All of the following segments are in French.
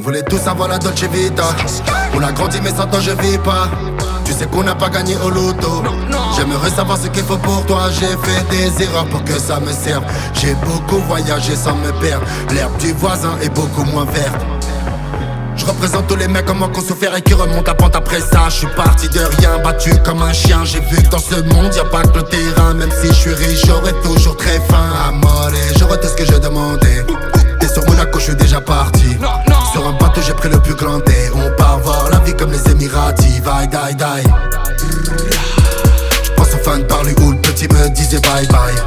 voulait tous avoir la Dolce Vita. On a grandi mais sans toi je vis pas. Tu sais qu'on n'a pas gagné au loto. J'aimerais savoir ce qu'il faut pour toi. J'ai fait des erreurs pour que ça me serve. J'ai beaucoup voyagé sans me perdre. L'herbe du voisin est beaucoup moins verte. Je représente tous les mecs comme moi qu'on souffert et qui remontent la pente après ça. Je suis parti de rien, battu comme un chien. J'ai vu que dans ce monde y'a pas que le terrain. Même si je suis riche, j'aurais toujours très faim. Amore, j'aurais tout ce que je demandais. Et sur Monaco, je suis déjà parti. Sur un bateau, j'ai pris le plus grand thé. On part voir la vie comme les Émiratis. Vai, die, die. J'pense aux fans par lui où le petit me disait bye bye.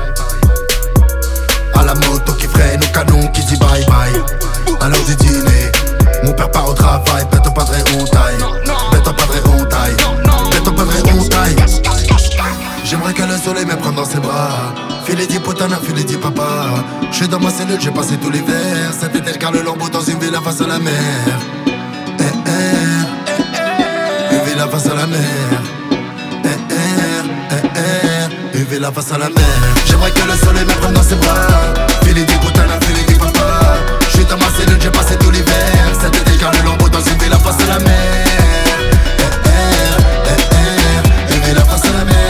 À la moto qui freine, au canon qui dit bye bye. À l'heure du dîner, mon père part au travail. Beto padre on taille. Beto padre on taille. Beto padre on taille. J'aimerais que le soleil me prenne dans ses bras. Filet dit putana, filet dit papa. J'suis dans ma cellule, j'ai passé tout l'hiver. Cet été je garde le lambeau dans une villa face à la mer. Une villa face à la mer. Une villa face à la mer. J'aimerais que le soleil me prenne dans ses bras. Filet dit putana, filet dit papa. J'suis dans ma cellule, j'ai passé tout l'hiver. Cet été je garde le lambeau dans une villa face à la mer. Une villa face à la mer.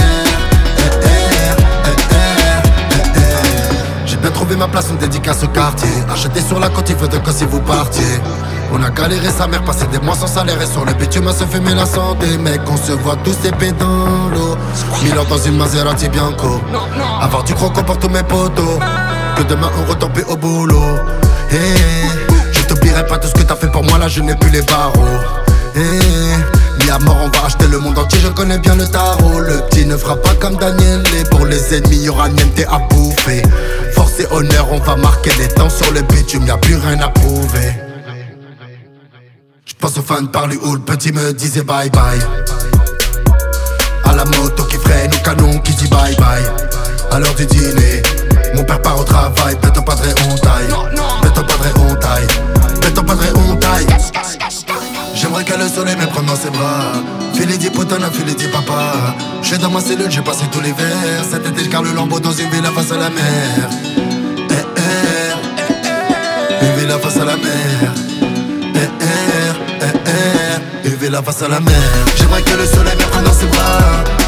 J'ai trouvé ma place, une dédicace au quartier. Acheté sur la côte, il faut de quoi si vous partiez. On a galéré sa mère, passé des mois sans salaire. Et sur le bitume à se fumer la santé. Mec, on se voit tous épais dans l'eau. 1000 ans dans une Maserati Bianco. Avoir du croco pour tous mes potos. Que demain on retombe au boulot. Je t'oublierai pas tout ce que t'as fait pour moi, là je n'ai plus les barreaux. Mis à mort, on va acheter le monde entier, je connais bien le tarot. Le petit ne fera pas comme Daniel. Et pour les ennemis, y'aura niente à bouffer. Force et honneur, on va marquer les temps sur le bitume, y'a plus rien à prouver. J'pense aux fans par lui où le petit me disait bye bye. À la moto qui freine, au canon qui dit bye bye. À l'heure du dîner, mon père part au travail. Beto padre on taille. Beto padre on taille. Beto padre on taille. J'aimerais que le soleil me prenne dans ses bras. Filet dit putana, filet dit papa. J'suis dans ma cellule, j'ai passé tout l'hiver. Cet été j'garde le lambeau dans une villa face à la mer. Une villa face à la mer. Une villa face à la mer. J'aimerais que le soleil me prenne dans ses bras.